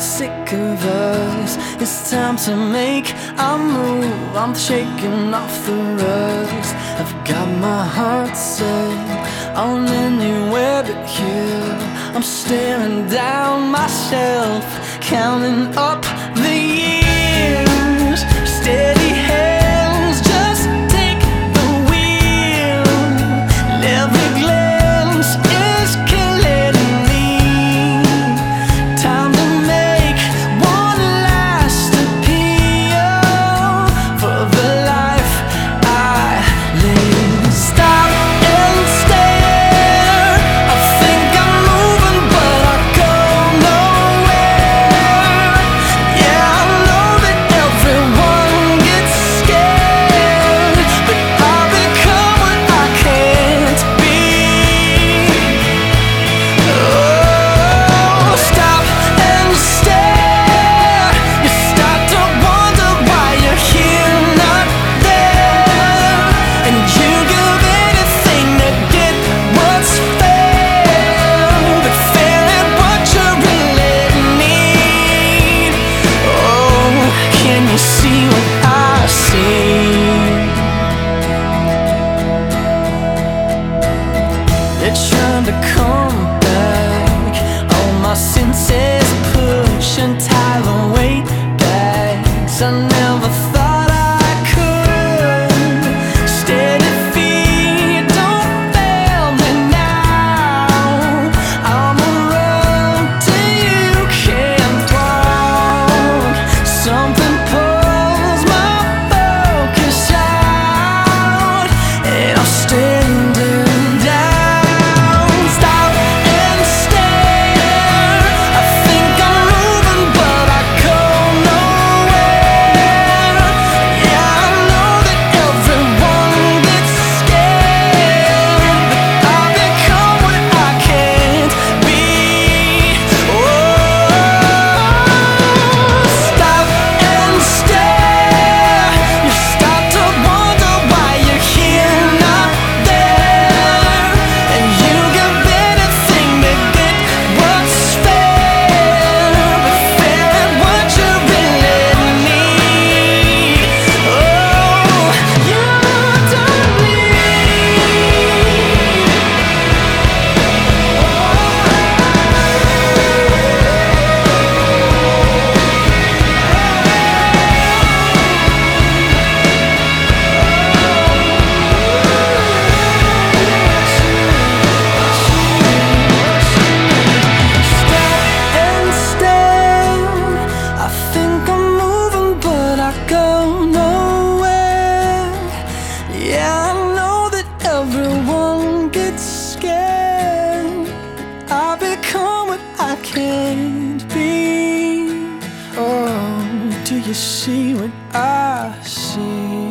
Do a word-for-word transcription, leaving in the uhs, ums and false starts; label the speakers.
Speaker 1: sick of us. It's time to make a move. I'm shaking off the rust. I've got my heart set on anywhere but here. I'm staring down myself, counting up the years. Steady hands, just take the wheel. Every glance is killing me. Time to make one last appeal for the life I live. Stop and stare. I think I'm moving, but I go nowhere. Yeah, I know that everyone gets scared, but I become what I can't be. Oh, stop and stare. You start to wonder why you're here, not there, and you give anything to get what's fair, but fair ain't what you really need. Oh, can you see what I see? They're trying to come back. All my senses push and tie the weight bags. I never thought I could. Steady feet, don't fail me now. I'm a road till you can't walk. Something pulls my focus out, and I'm standing down. Stop and stare. I think I'm moving, but I go nowhere. Yeah, I know that everyone gets scared, but I become what I can't be. Oh, stop and stare. You start to wonder why you're here, not there, and you give anything to get what's fair, but fair ain't what you really need. Oh, you don't Stop and stare. I think I'm moving, but I go nowhere. Yeah, I know that everyone gets scared. I become what I can't be. Oh, do you see what I see?